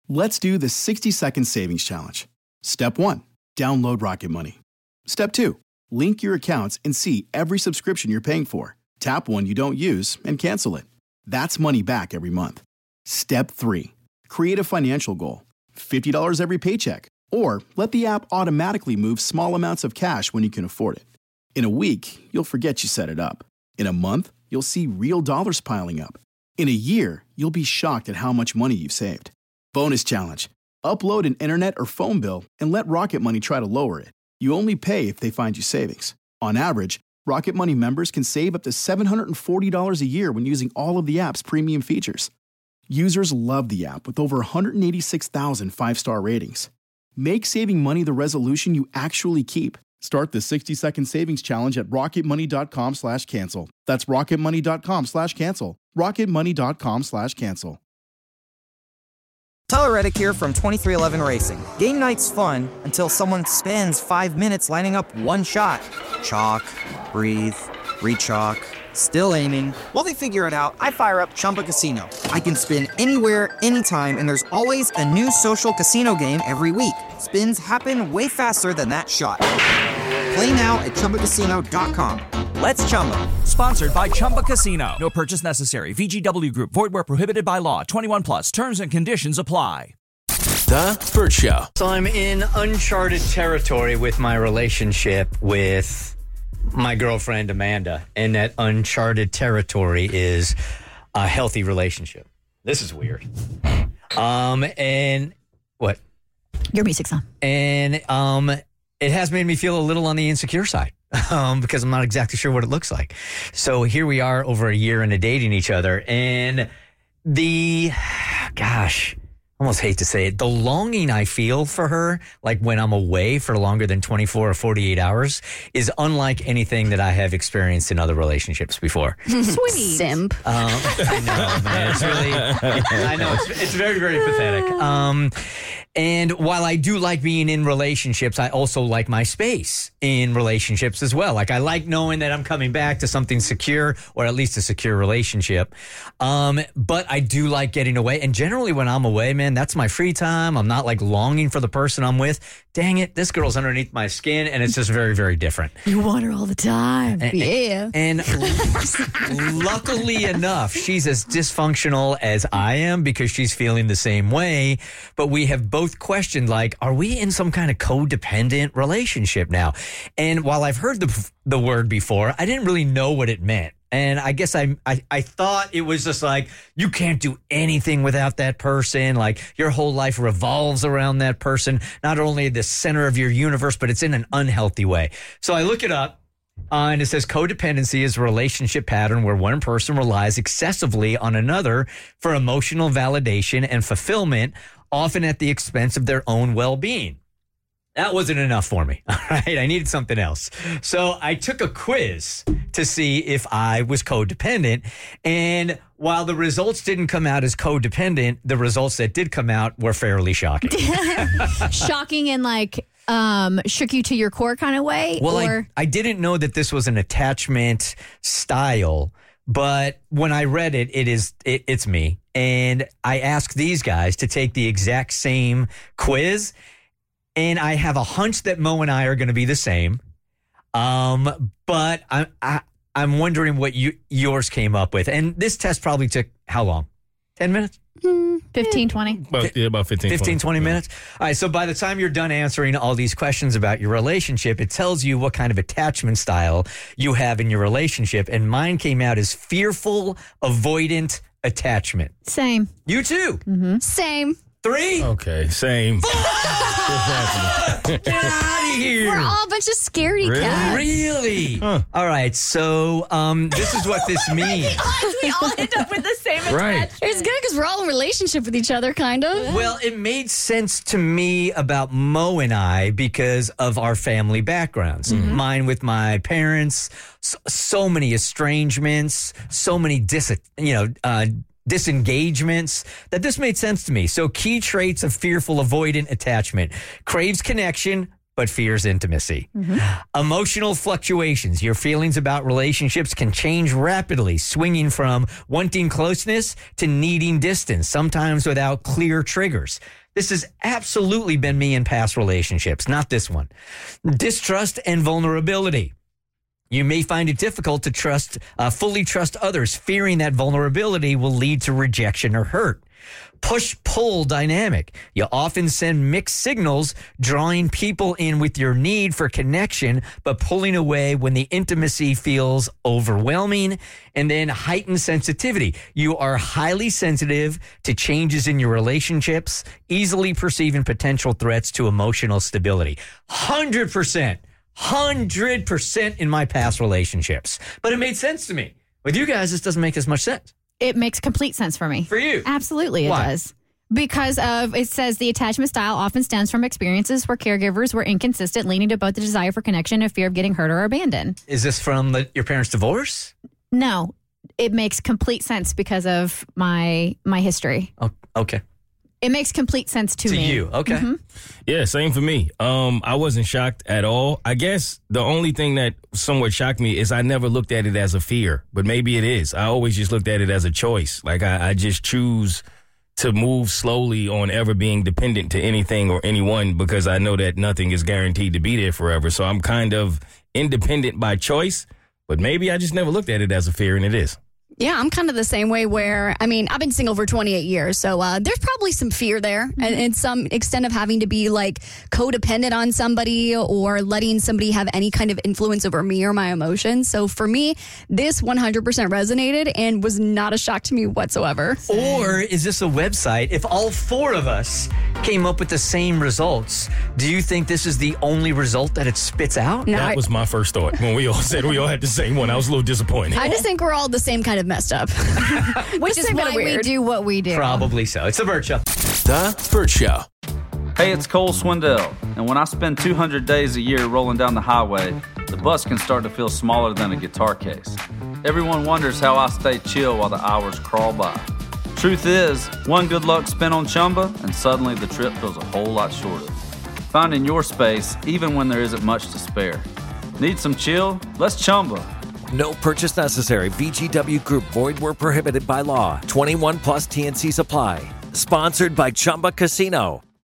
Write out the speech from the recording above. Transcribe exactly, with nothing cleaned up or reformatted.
Let's do the sixty second savings challenge. Step one, download Rocket Money. Step two, link your accounts and see every subscription you're paying for. Tap one you don't use and cancel it. That's money back every month. Step three, create a financial goal. fifty dollars every paycheck. Or let the app automatically move small amounts of cash when you can afford it. In a week, you'll forget you set it up. In a month, you'll see real dollars piling up. In a year, you'll be shocked at how much money you've saved. Bonus challenge. Upload an internet or phone bill and let Rocket Money try to lower it. You only pay if they find you savings. On average, Rocket Money members can save up to seven hundred forty dollars a year when using all of the app's premium features. Users love the app with over one hundred eighty-six thousand five-star ratings. Make saving money the resolution you actually keep. Start the sixty second savings challenge at rocketmoney.com slash cancel. That's rocketmoney.com slash cancel. rocketmoney.com slash cancel. Tyler Reddick here from twenty-three eleven Racing. Game night's fun until someone spends five minutes lining up one shot. Chalk, breathe, re-chalk, still aiming. While they figure it out, I fire up Chumba Casino. I can spin anywhere, anytime, and there's always a new social casino game every week. Spins happen way faster than that shot. Play now at Chumba Casino dot com. Let's Chumba. Sponsored by Chumba Casino. No purchase necessary. V G W Group. Void where prohibited by law. twenty-one plus. Terms and conditions apply. The Burt Show. So I'm in uncharted territory with my relationship with my girlfriend Amanda, and that uncharted territory is a healthy relationship. This is weird. Um, and what? Your music's on. And um, it has made me feel a little on the insecure side. Um, because I'm not exactly sure what it looks like. So here we are over a year into dating each other, and the, gosh, I almost hate to say it, the longing I feel for her, like when I'm away for longer than twenty-four or forty-eight hours, is unlike anything that I have experienced in other relationships before. Sweet. Simp. Um, I know, man. It's really, I know, it's, it's very, very pathetic. Um, and while I do like being in relationships, I also like my space in relationships as well. Like I like knowing that I'm coming back to something secure, or at least a secure relationship. Um, but I do like getting away. And generally when I'm away, man, that's my free time. I'm not like longing for the person I'm with. Dang it, this girl's underneath my skin, and it's just very, very different. You want her all the time. And, yeah. And, and luckily enough, she's as dysfunctional as I am because she's feeling the same way. But we have both questioned, like, are we in some kind of codependent relationship now? And while I've heard the the word before, I didn't really know what it meant. And I guess I, I I thought it was just like, you can't do anything without that person. Like your whole life revolves around that person. Not only the center of your universe, but it's in an unhealthy way. So I look it up uh, and it says codependency is a relationship pattern where one person relies excessively on another for emotional validation and fulfillment, often at the expense of their own well-being. That wasn't enough for me. All right. I needed something else. So I took a quiz to see if I was codependent. And while the results didn't come out as codependent, the results that did come out were fairly shocking. Shocking and like um, shook you to your core kind of way? Well, or? I, I didn't know that this was an attachment style. But when I read it, it is it, it's me. And I asked these guys to take the exact same quiz. And I have a hunch that Mo and I are going to be the same. Um, but I, I, I'm wondering what you yours came up with. And this test probably took how long? ten minutes? Mm, fifteen, twenty. About, yeah, about fifteen, fifteen, twenty minutes. All right. So by the time you're done answering all these questions about your relationship, it tells you what kind of attachment style you have in your relationship. And mine came out as fearful, avoidant attachment. Same. You too? Mm-hmm. Same. Three? Okay, same. Get out of here. We're all a bunch of scaredy Really? cats. Really? Huh. All right. So um, this is what this means. We all end up with the same Right. attachment. It's good because we're all in relationship with each other, kind of. Well, it made sense to me about Mo and I because of our family backgrounds. Mm-hmm. Mine with my parents, so, so many estrangements, so many dis, you know, uh, disengagements, that this made sense to me. So key traits of fearful avoidant attachment: craves connection, but fears intimacy. Mm-hmm. Emotional fluctuations. Your feelings about relationships can change rapidly, swinging from wanting closeness to needing distance, sometimes without clear triggers. This has absolutely been me in past relationships, not this one. Distrust and vulnerability. You may find it difficult to trust, uh, fully trust others, fearing that vulnerability will lead to rejection or hurt. Push-pull dynamic. You often send mixed signals, drawing people in with your need for connection, but pulling away when the intimacy feels overwhelming. And then heightened sensitivity. You are highly sensitive to changes in your relationships, easily perceiving potential threats to emotional stability. one hundred percent. one hundred percent in my past relationships. But it made sense to me. With you guys, this doesn't make as much sense. It makes complete sense for me. For you? Absolutely, it Why? does. Because of, it says the attachment style often stems from experiences where caregivers were inconsistent, leading to both the desire for connection and fear of getting hurt or abandoned. Is this from the, your parents' divorce? No, it makes complete sense because of my my history. Oh, okay. It makes complete sense to, To me. you, okay. Mm-hmm. Yeah, same for me. Um, I wasn't shocked at all. I guess the only thing that somewhat shocked me is I never looked at it as a fear, but maybe it is. I always just looked at it as a choice. Like I, I just choose to move slowly on ever being dependent to anything or anyone because I know that nothing is guaranteed to be there forever. So I'm kind of independent by choice, but maybe I just never looked at it as a fear, and it is. Yeah, I'm kind of the same way where, I mean, I've been single for twenty-eight years, so uh, there's probably some fear there mm-hmm. and, and some extent of having to be like codependent on somebody or letting somebody have any kind of influence over me or my emotions. So for me, this one hundred percent resonated and was not a shock to me whatsoever. Or is this a website? If all four of us came up with the same results, do you think this is the only result that it spits out? No, that I, was my first thought when we all said we all had the same one. I was a little disappointed. I just think we're all the same kind of messed up. Which is why we do what we do. Probably so. It's the Burt Show. The Burt Show. Hey, it's Cole Swindell, and when I spend two hundred days a year rolling down the highway, the bus can start to feel smaller than a guitar case. Everyone wonders how I stay chill while the hours crawl by. Truth is, one good luck spin on Chumba, and suddenly the trip feels a whole lot shorter. Finding your space, even when there isn't much to spare. Need some chill? Let's Chumba. No purchase necessary. V G W Group. Void where prohibited by law. twenty-one plus T N C supply. Sponsored by Chumba Casino.